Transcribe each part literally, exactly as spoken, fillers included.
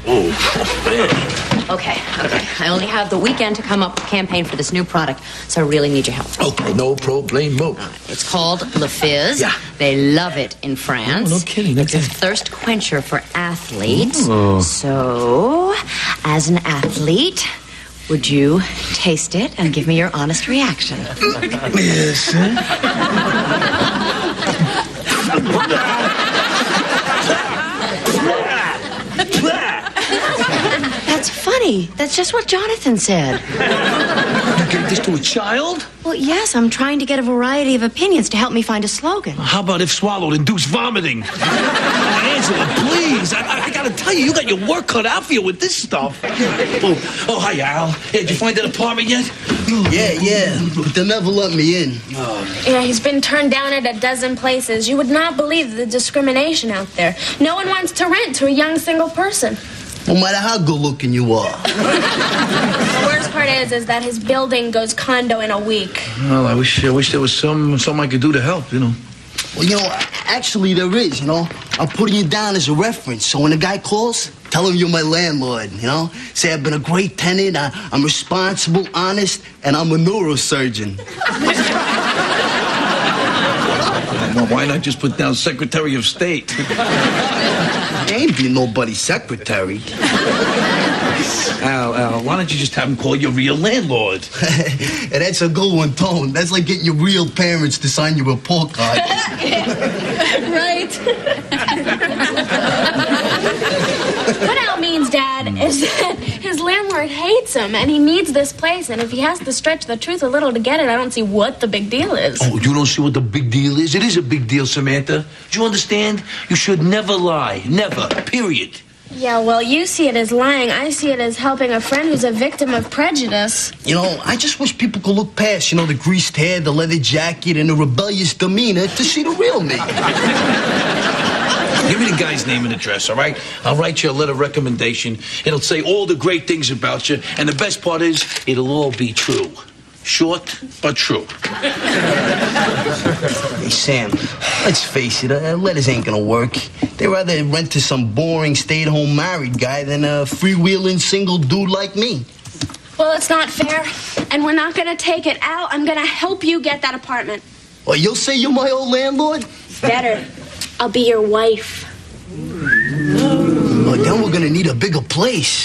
Oh, man. Okay, okay. I only have the weekend to come up with a campaign for this new product, so I really need your help. Okay, no problemo. It's called Le Fizz. Yeah. They love it in France. Oh, no kidding. It's Okay. a thirst quencher for athletes. Oh. So, as an athlete, would you taste it and give me your honest reaction? Yes. That's funny. That's just what Jonathan said. You gave this to a child? Well, yes, I'm trying to get a variety of opinions to help me find a slogan. How about if swallowed, induced vomiting? Oh, Angela, please. I, I, I gotta tell you, you got your work cut out for you with this stuff. Oh, oh hi, Al. Hey, did you find that apartment yet? Yeah, yeah, but they'll never let me in. Oh. Yeah, he's been turned down at a dozen places. You would not believe the discrimination out there. No one wants to rent to a young single person. No matter how good looking you are. The worst part is, is that his building goes condo in a week. Well, I wish, I wish there was some something I could do to help, you know. Well, you know, actually there is, you know. I'm putting you down as a reference, so when a guy calls, tell him you're my landlord, you know. Say I've been a great tenant, I, I'm responsible, honest, and I'm a neurosurgeon. Well, why not just put down Secretary of State? I ain't be nobody's secretary. Al, Al, why don't you just have him call your real landlord? And that's a good one, Tone. That's like getting your real parents to sign your report card. Right. What Al means, Dad, is that his landlord hates him, and he needs this place, and if he has to stretch the truth a little to get it, I don't see what the big deal is. Oh, you don't see what the big deal is? It is a big deal, Samantha. Do you understand? You should never lie. Never. Period. Yeah, well, you see it as lying. I see it as helping a friend who's a victim of prejudice. You know, I just wish people could look past, you know, the greased hair, the leather jacket, and the rebellious demeanor to see the real me. Give me the guy's name and address, all right? I'll write you a letter of recommendation. It'll say all the great things about you, and the best part is, it'll all be true. Short, but true. Hey, Sam, let's face it, uh, letters ain't gonna work. They'd rather rent to some boring stay-at-home married guy than a freewheeling single dude like me. Well, it's not fair, and we're not going to take it out. I'm going to help you get that apartment. Well, you'll say you're my old landlord? Better. I'll be your wife. Well, then we're gonna need a bigger place.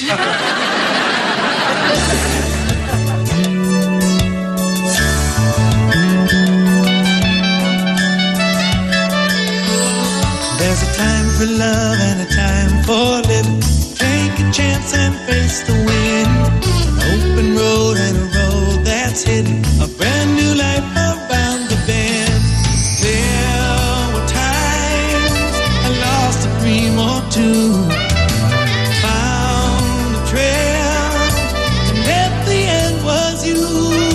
There's a time for love and a time for living. Take a chance and face the wind. An open road and a road that's hidden. A brand new life around the bend. There were times I lost a dream or two. Found a trail, and at the end was you.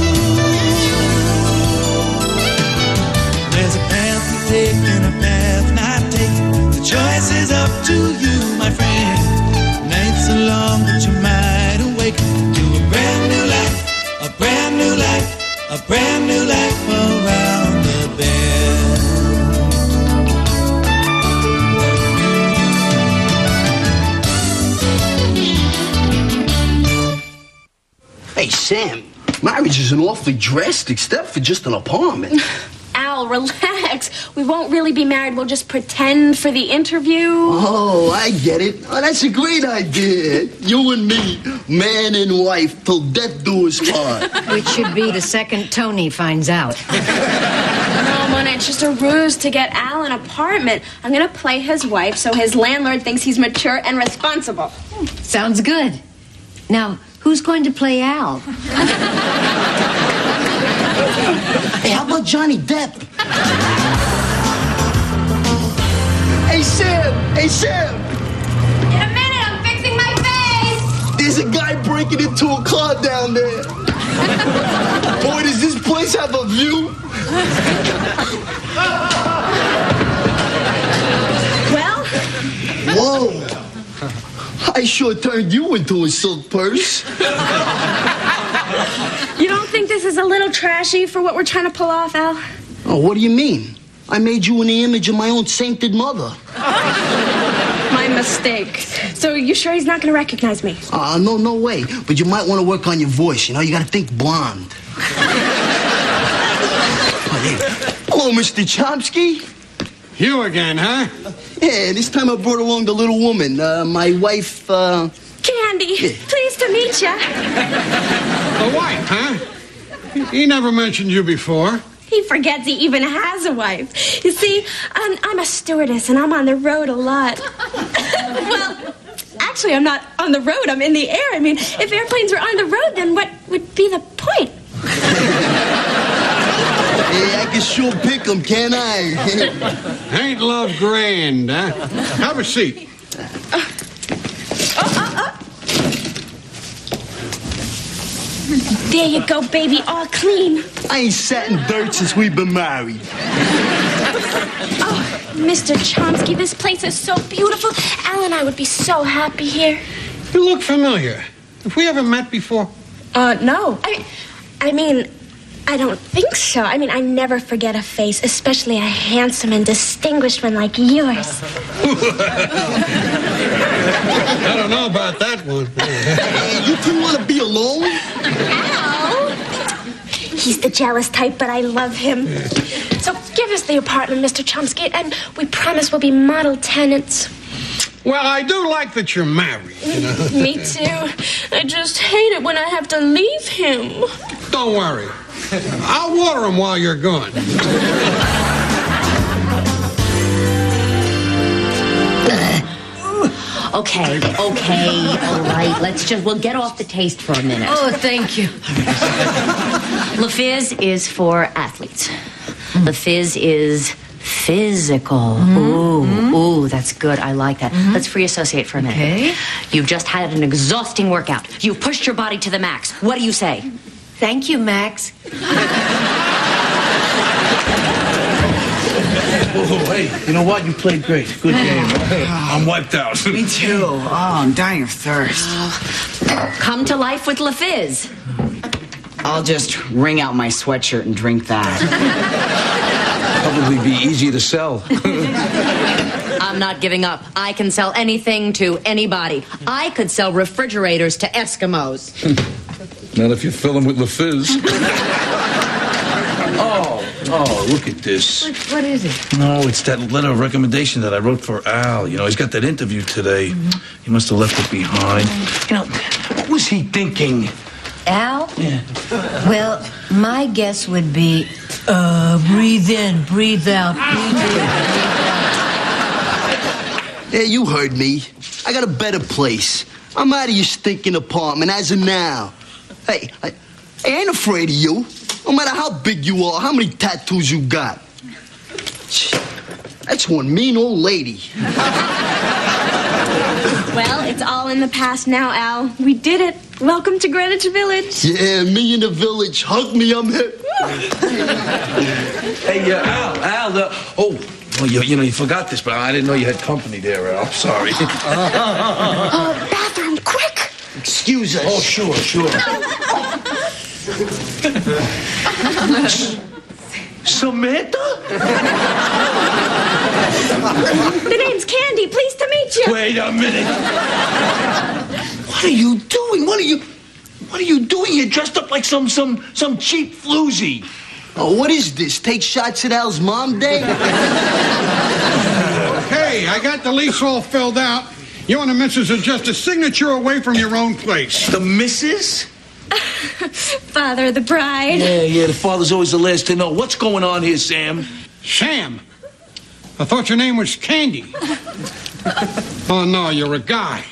There's a path to take and a path not taken. The choice is up to you, my friend. Nights are long, but you might awaken to a brand new life, a brand new life, a brand new life around the bend. Hey, Sam, marriage is an awfully drastic step for just an apartment. Al, relax. We won't really be married. We'll just pretend for the interview. Oh, I get it. Oh, that's a great idea. You and me, man and wife, till death do us part. Which should be the second Tony finds out. No, Mona, it's just a ruse to get Al an apartment. I'm going to play his wife so his landlord thinks he's mature and responsible. Sounds good. Now, who's going to play Al? Hey, how about Johnny Depp? Hey, Sam! Hey, Sam! In a minute, I'm fixing my face! There's a guy breaking into a car down there. Boy, does this place have a view? Well? Whoa! I sure turned you into a silk purse. You don't think this is a little trashy for what we're trying to pull off, Al? Oh, what do you mean? I made you in the image of my own sainted mother. My mistake. So you sure he's not going to recognize me? Uh, no, no way. But you might want to work on your voice, you know? You got to think blonde. Oh, hey. Hello, Mister Chomsky. You again, huh? Yeah, this time I brought along the little woman, uh, my wife, uh... Candy, yeah. Pleased to meet you. The wife, huh? He never mentioned you before. He forgets he even has a wife. You see, um, I'm a stewardess, and I'm on the road a lot. Well, actually, I'm not on the road. I'm in the air. I mean, if airplanes were on the road, then what would be the point? Hey, I can sure pick them, can't I? Ain't love grand, huh? Have a seat. Uh, oh, oh, oh. There you go, baby, all clean. I ain't sat in dirt since we've been married. Oh, Mister Chomsky, this place is so beautiful. Al and I would be so happy here. You look familiar. Have we ever met before? Uh, no. I, I mean, I don't think so. I mean, I never forget a face, especially a handsome and distinguished one like yours. I don't know about that one. Hey, you two want to be alone? Al? He's the jealous type, but I love him. So give us the apartment, Mister Chomsky, and we promise we'll be model tenants. Well, I do like that you're married, you know. Me too. I just hate it when I have to leave him. Don't worry. I'll water him while you're gone. Okay, okay, all right. Let's just, we'll get off the taste for a minute. Oh, thank you. Le Fizz is for athletes. Mm. Le Fizz is physical. Mm-hmm. Ooh, mm-hmm. Ooh, that's good. I like that. Mm-hmm. Let's free associate for a minute. Okay. You've just had an exhausting workout. You've pushed your body to the max. What do you say? Thank you, Max. Oh, hey, you know what? You played great. Good game. I'm wiped out. Me too. Oh, I'm dying of thirst. Come to life with Le Fizz. I'll just wring out my sweatshirt and drink that. Probably be easy to sell. I'm not giving up. I can sell anything to anybody. I could sell refrigerators to Eskimos. Not if you fill them with Le Fizz. Oh, oh, look at this. What, what is it? No, it's that letter of recommendation that I wrote for Al. You know, he's got that interview today. Mm-hmm. He must have left it behind. You know, what was he thinking? Al? Yeah. Well, my guess would be, uh, breathe in, breathe out, breathe in, breathe out. Yeah, you heard me. I got a better place. I'm out of your stinking apartment as of now. Hey, I, I ain't afraid of you. No matter how big you are, how many tattoos you got. That's one mean old lady. Well, it's all in the past now, Al. We did it. Welcome to Greenwich Village. Yeah, me in the village. Hug me, I'm here. Hey, uh, Al, Al, the... Oh, well, you, you know, you forgot this, but I didn't know you had company there, Al. Sorry. Uh, bathroom, quick. Excuse us. Oh, sure, sure. Samantha? The name's Candy. Pleased to meet you. Wait a minute. What are you doing? What are you... What are you doing here dressed up like some some some cheap floozy? Oh, what is this? Take shots at Al's mom day? Hey, I got the lease all filled out. You and the missus are just a signature away from your own place. The missus? Father, the bride. Yeah, yeah, the father's always the last to know. What's going on here, Sam? Sam? I thought your name was Candy. Oh, no, you're a guy.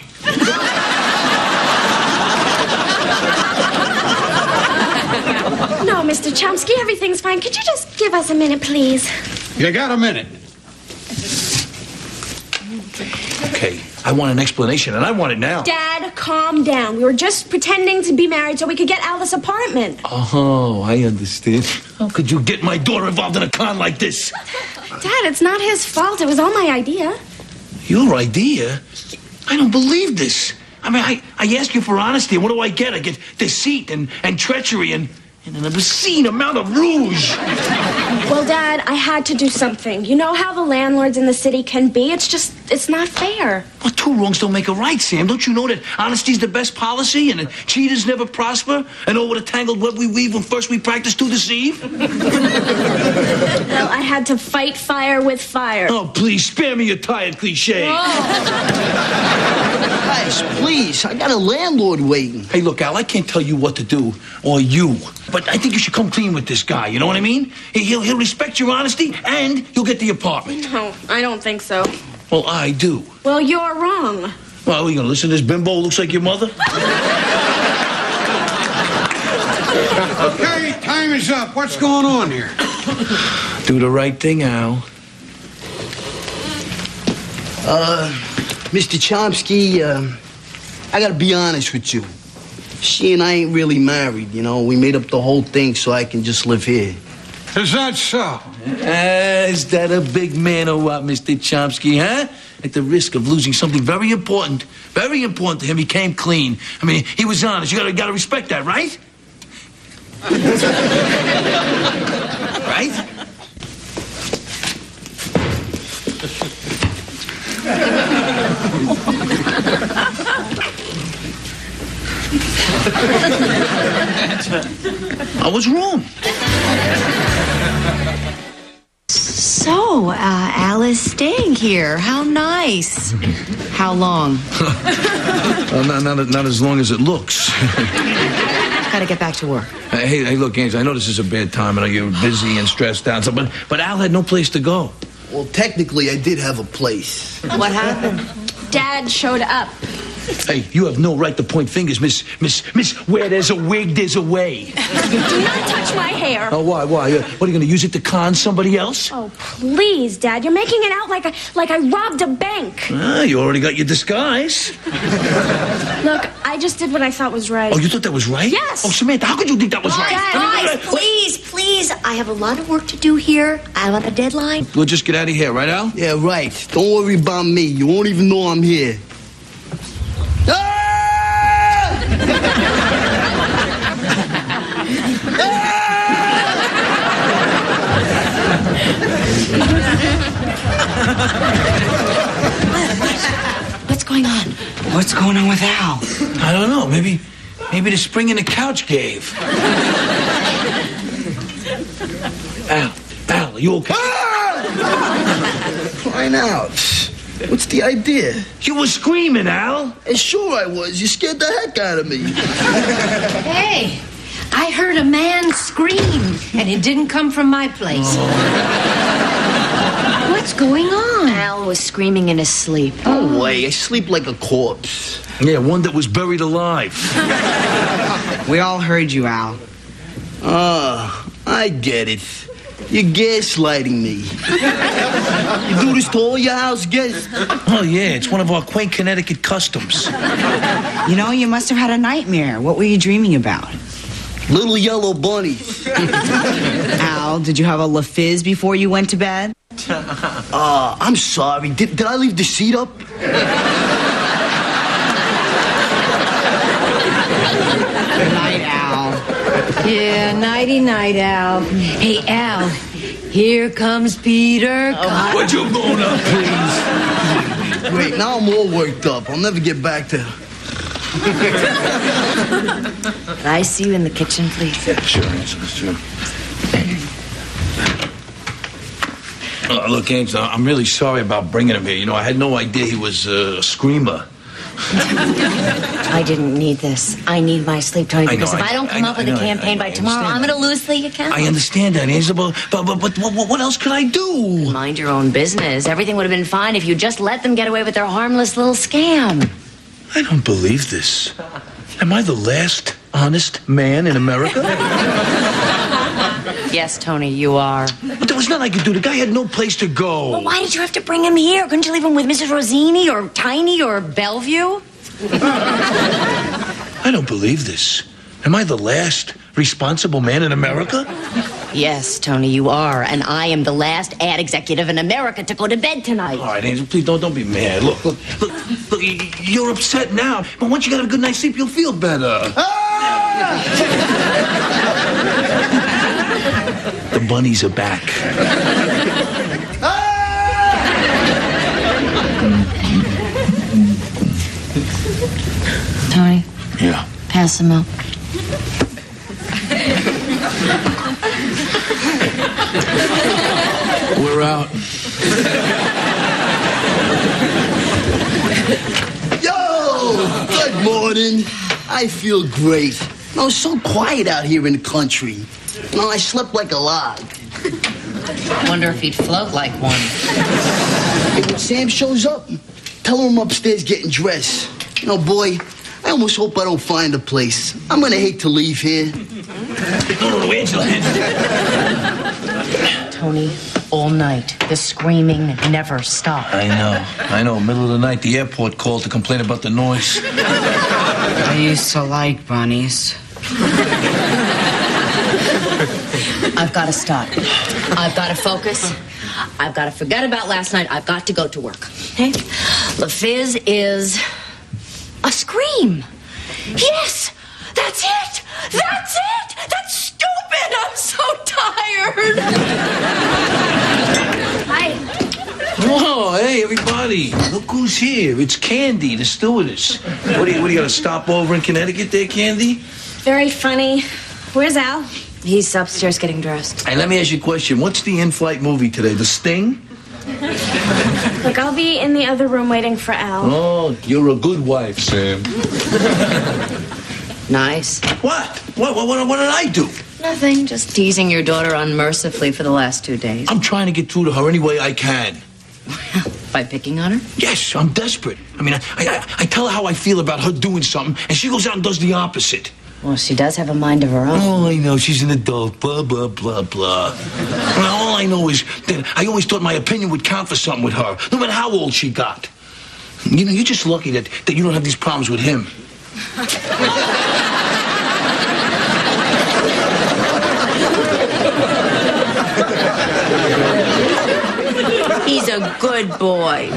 No, Mister Chomsky, everything's fine. Could you just give us a minute, please? You got a minute. Okay, I want an explanation, and I want it now. Dad, calm down. We were just pretending to be married so we could get Al this apartment. Oh, I understand. How could you get my daughter involved in a con like this? Dad, it's not his fault. It was all my idea. Your idea? I don't believe this. I mean, I, I ask you for honesty, and what do I get? I get deceit and, and treachery and, And an obscene amount of rouge. Well, Dad, I had to do something. You know how the landlords in the city can be? It's just, it's not fair. Well, two wrongs don't make a right, Sam. Don't you know that honesty's the best policy and that cheaters never prosper? And oh, what a tangled web we weave when first we practice to deceive? Well, I had to fight fire with fire. Oh, please, spare me your tired cliche. Guys, please, I got a landlord waiting. Hey, look, Al, I can't tell you what to do, or you. But I think you should come clean with this guy, you know what I mean? He'll, he'll respect your honesty, and you'll get the apartment. No, I don't think so. Well, I do. Well, you're wrong. Well, are you gonna listen to this bimbo who looks like your mother? Okay, time is up. What's going on here? Do the right thing, Al. Uh, Mister Chomsky, uh, I gotta be honest with you. She and I ain't really married, you know. We made up the whole thing so I can just live here. Is that so? Uh, is that a big man or what, Mister Chomsky, huh? At the risk of losing something very important, very important to him, he came clean. I mean, he was honest. You gotta, gotta respect that, right? Right? I was wrong. So, uh, Al is staying here. How nice. How long? Well, not, not, not as long as it looks. Gotta get back to work. Uh, hey, hey, look, Ames, I know this is a bad time. I know you're busy and stressed out, so, but, but Al had no place to go. Well, technically, I did have a place. What happened? Dad showed up. Hey, you have no right to point fingers, Miss, Miss, Miss, where there's a wig, there's a way. Do not touch my hair. Oh, why, why? Uh, what, are you going to use it to con somebody else? Oh, please, Dad. You're making it out like I, like I robbed a bank. Ah, you already got your disguise. Look, I just did what I thought was right. Oh, you thought that was right? Yes. Oh, Samantha, how could you think that was right? Guys, I mean, guys, wait, wait, please, please. I have a lot of work to do here. I have a deadline. We'll just get out of here, right, Al? Yeah, right. Don't worry about me. You won't even know I'm here. What's going on? What's going on with Al? I don't know. Maybe, maybe the spring in the couch gave. Al, Al, are you okay? Crying out. What's the idea? You were screaming, Al. And sure I was. You scared the heck out of me. Hey, I heard a man scream, and it didn't come from my place. What's going on? Al was screaming in his sleep. No way. I sleep like a corpse. Yeah, one that was buried alive. We all heard you, Al. Ah, I get it. You're gaslighting me. You do this to all your house guests? Oh, yeah, it's one of our quaint Connecticut customs. You know, you must have had a nightmare. What were you dreaming about? Little yellow bunnies. Al, did you have a La Fizz before you went to bed? Uh, I'm sorry. Did, did I leave the seat up? Good night, Al. Yeah, nighty-night, Al. Hey, Al, here comes Peter. Oh, would you moan up, please? Great, now I'm all worked up. I'll never get back to... Could I see you in the kitchen, please? Yeah, sure, sure. Uh, look, Ames, I'm really sorry about bringing him here. You know, I had no idea he was uh, a screamer. I didn't need this. I need my sleep, Tony, I know, because if I- I don't come I- up with I a know, I- campaign I- by I tomorrow, I'm understand going to lose the account. I understand that, Ames, but, but, but, but what, what else could I do? Mind your own business. Everything would have been fine if you just let them get away with their harmless little scam. I don't believe this. Am I the last honest man in America? Yes, Tony, you are. But there was nothing I could do. The guy had no place to go. Well, why did you have to bring him here? Couldn't you leave him with Missus Rosini or Tiny or Bellevue? I don't believe this. Am I the last responsible man in America? Yes, Tony, you are. And I am the last ad executive in America to go to bed tonight. All right, Angel, please don't don't be mad. Look, look, look, look. You're upset now, but once you get a good night's sleep, you'll feel better. Ah! The bunnies are back. Tony, Yeah. pass the milk. We're out. Yo! Good morning. I feel great. You know, it's so quiet out here in the country. You know, I slept like a log. Wonder if he'd float like one. Hey, when Sam shows up, tell him I'm upstairs getting dressed. You know, boy, I almost hope I don't find a place. I'm gonna hate to leave here. No, no, no, Angela. Tony, all night, the screaming never stopped. I know. I know. Middle of the night, the airport called to complain about the noise. I used to like bunnies. I've got to stop. I've got to focus. I've got to forget about last night. I've got to go to work. Okay? The fizz is a scream. Yes, that's it. That's it. That's stupid. I'm so tired. Hi. Oh, hey, everybody. Look who's here. It's Candy, the stewardess. What do you, what do you got to stop over in Connecticut there, Candy? Very funny. Where's Al? He's upstairs getting dressed. Hey, let me ask you a question. What's the in-flight movie today? The Sting? Look, I'll be in the other room waiting for Al. Oh, you're a good wife, Sam. Nice. What? What, what, what, what did I do? Nothing. Just teasing your daughter unmercifully for the last two days. I'm trying to get through to her any way I can. By picking on her? Yes, I'm desperate. I mean, I, I, I tell her how I feel about her doing something, and she goes out and does the opposite. Well, she does have a mind of her own. Oh, I know. She's an adult. Blah, blah, blah, blah. Well, all I know is that I always thought my opinion would count for something with her, no matter how old she got. You know, you're just lucky that, that you don't have these problems with him. He's a good boy.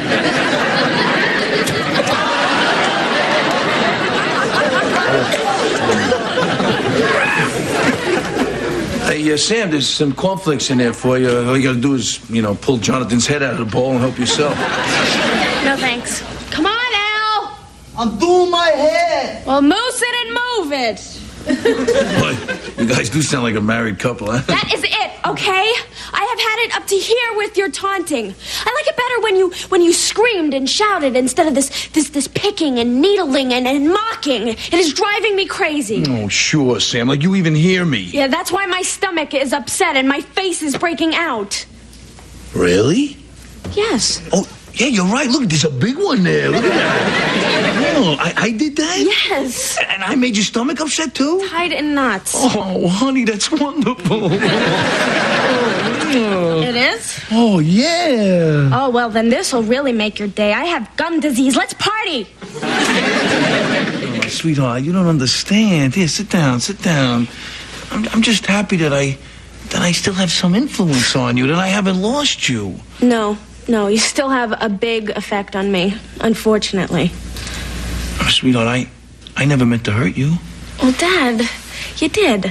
Hey, uh, Sam, there's some cornflakes in there for you. All you gotta do is, you know, pull Jonathan's head out of the bowl and help yourself. No, thanks. Come on, Al. I'm doing my hair. Well, moose it and move it. Boy, you guys do sound like a married couple, huh? That is it, okay? I have had it up to here with your taunting. I like it better when you when you screamed and shouted instead of this this this picking and needling and, and mocking. It is driving me crazy. Oh, sure, Sam. Like you even hear me. Yeah, that's why my stomach is upset and my face is breaking out. Really? Yes. Oh, yeah, you're right. Look, there's a big one there. Look at that. Oh, I, I did that? Yes. And I made your stomach upset, too? Tied in knots. Oh, honey, that's wonderful. Oh, yeah. It is? Oh, yeah. Oh, well, then this will really make your day. I have gum disease. Let's party. Oh, sweetheart, you don't understand. Here, sit down, sit down. I'm, I'm just happy that I, that I still have some influence on you, that I haven't lost you. No. No, you still have a big effect on me, unfortunately. Oh, sweetheart, I, I never meant to hurt you. Well, Dad, you did.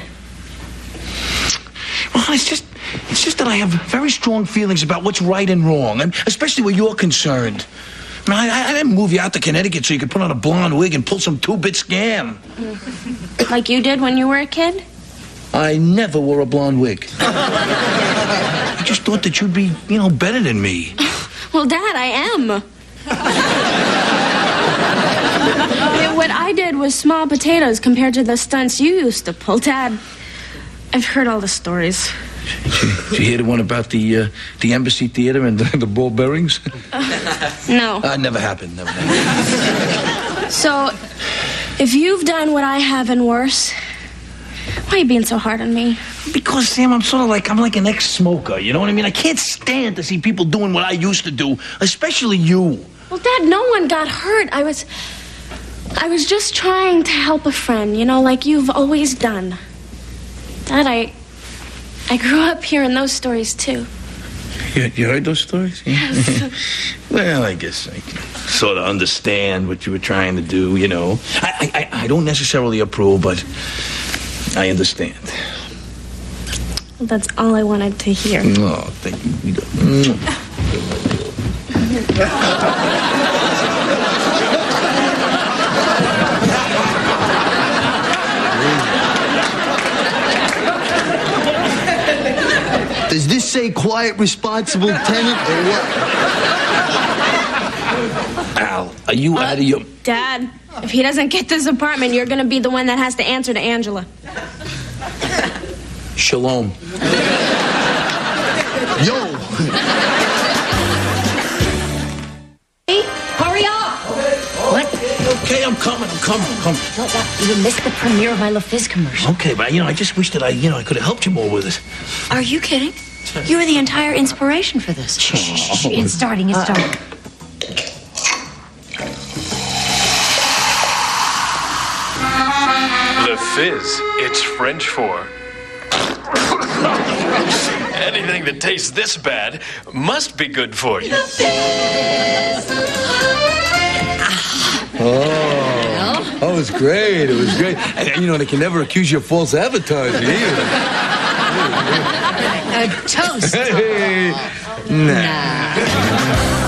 Well, it's just, it's just that I have very strong feelings about what's right and wrong, and especially where you're concerned. I, mean, I, I didn't move you out to Connecticut so you could put on a blonde wig and pull some two-bit scam. Like you did when you were a kid? I never wore a blonde wig. I just thought that you'd be, you know, better than me. Well, Dad, I am. Yeah, what I did was small potatoes compared to the stunts you used to pull. Dad, I've heard all the stories. Did you, did you hear the one about the uh, the Embassy Theater and the, the ball bearings? Uh, no. Uh, never happened, never happened. So, if you've done what I have and worse, why are you being so hard on me? Because, Sam, I'm sort of like, I'm like an ex-smoker, you know what I mean? I can't stand to see people doing what I used to do, especially you. Well, Dad, no one got hurt. I was... I was just trying to help a friend, you know, like you've always done. Dad, I... I grew up hearing those stories, too. You, you heard those stories? Yes. Well, I guess I, sort of understand what you were trying to do, you know. I, I, I don't necessarily approve, but I understand. Well, that's all I wanted to hear. Oh, thank you. You mm. Does this say quiet, responsible tenant or what? Al, are you uh, out of your... Dad, if he doesn't get this apartment, you're going to be the one that has to answer to Angela. Shalom. Yo! Hey, hurry up! What? Okay, I'm coming, I'm coming, I'm coming. No, that, you missed the premiere of my La Fizz commercial. Okay, but, you know, I just wish that I, you know, I could have helped you more with it. Are you kidding? You were the entire inspiration for this. Shh, shh, shh. It's starting, it's starting. La Fizz, it's French for... anything that tastes this bad must be good for you. Oh, that was great. It was great. And, you know, they can never accuse you of false advertising either. A toast. Hey, nah. Nah.